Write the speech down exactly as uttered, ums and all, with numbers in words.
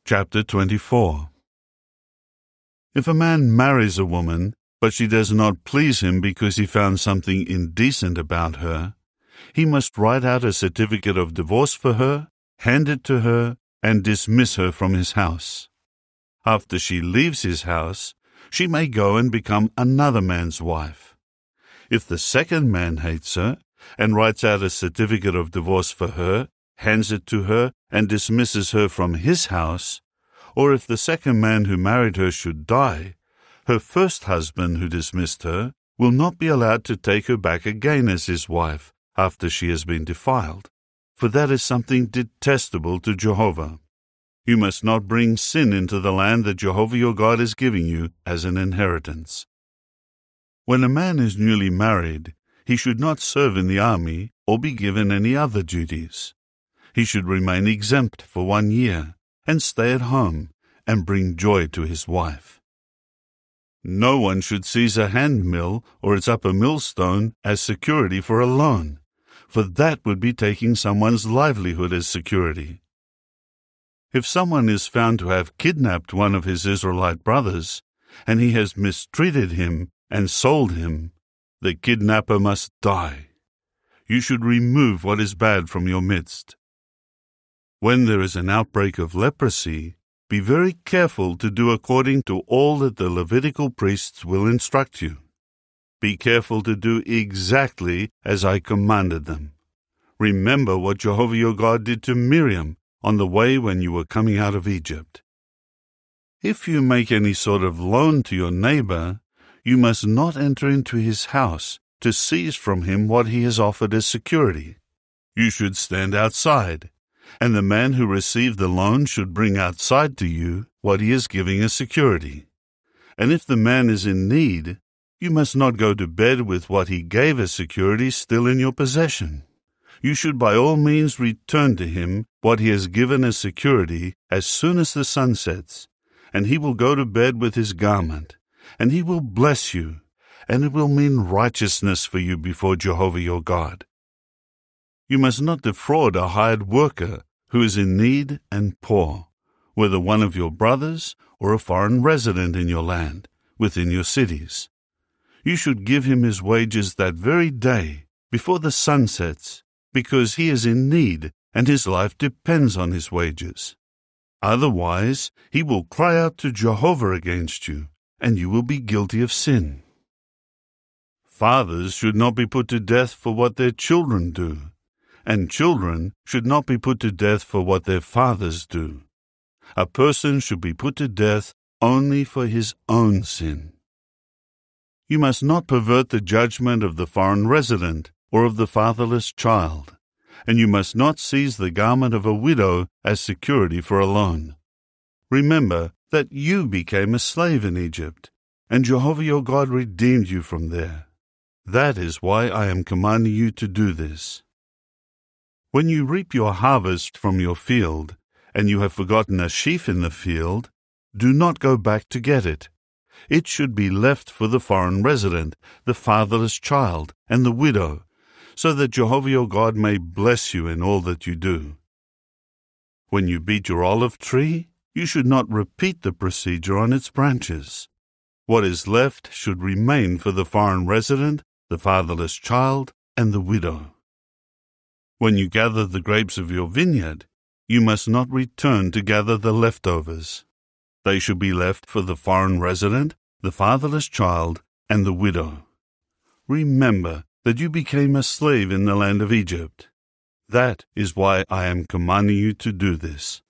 Chapter twenty-four. If a man marries a woman, but she does not please him because he found something indecent about her, he must write out a certificate of divorce for her, hand it to her, and dismiss her from his house. After she leaves his house, she may go and become another man's wife. If the second man hates her and writes out a certificate of divorce for her, hands it to her, and dismisses her from his house, or if the second man who married her should die, her first husband who dismissed her will not be allowed to take her back again as his wife after she has been defiled, for that is something detestable to Jehovah. You must not bring sin into the land that Jehovah your God is giving you as an inheritance. When a man is newly married, he should not serve in the army or be given any other duties. He should remain exempt for one year and stay at home and bring joy to his wife. No one should seize a hand mill or its upper millstone as security for a loan, for that would be taking someone's livelihood as security. If someone is found to have kidnapped one of his Israelite brothers, and he has mistreated him and sold him, the kidnapper must die. You should remove what is bad from your midst. When there is an outbreak of leprosy, be very careful to do according to all that the Levitical priests will instruct you. Be careful to do exactly as I commanded them. Remember what Jehovah your God did to Miriam on the way when you were coming out of Egypt. If you make any sort of loan to your neighbor, you must not enter into his house to seize from him what he has offered as security. You should stand outside, and the man who received the loan should bring outside to you what he is giving as security. And if the man is in need, you must not go to bed with what he gave as security still in your possession. You should by all means return to him what he has given as security as soon as the sun sets, and he will go to bed with his garment, and he will bless you, and it will mean righteousness for you before Jehovah your God. You must not defraud a hired worker who is in need and poor, whether one of your brothers or a foreign resident in your land, within your cities. You should give him his wages that very day, before the sun sets, because he is in need and his life depends on his wages. Otherwise, he will cry out to Jehovah against you, and you will be guilty of sin. Fathers should not be put to death for what their children do, and children should not be put to death for what their fathers do. A person should be put to death only for his own sin. You must not pervert the judgment of the foreign resident or of the fatherless child, and you must not seize the garment of a widow as security for a loan. Remember that you became a slave in Egypt, and Jehovah your God redeemed you from there. That is why I am commanding you to do this. When you reap your harvest from your field, and you have forgotten a sheaf in the field, do not go back to get it. It should be left for the foreign resident, the fatherless child, and the widow, so that Jehovah your God may bless you in all that you do. When you beat your olive tree, you should not repeat the procedure on its branches. What is left should remain for the foreign resident, the fatherless child, and the widow. When you gather the grapes of your vineyard, you must not return to gather the leftovers. They should be left for the foreign resident, the fatherless child, and the widow. Remember that you became a slave in the land of Egypt. That is why I am commanding you to do this.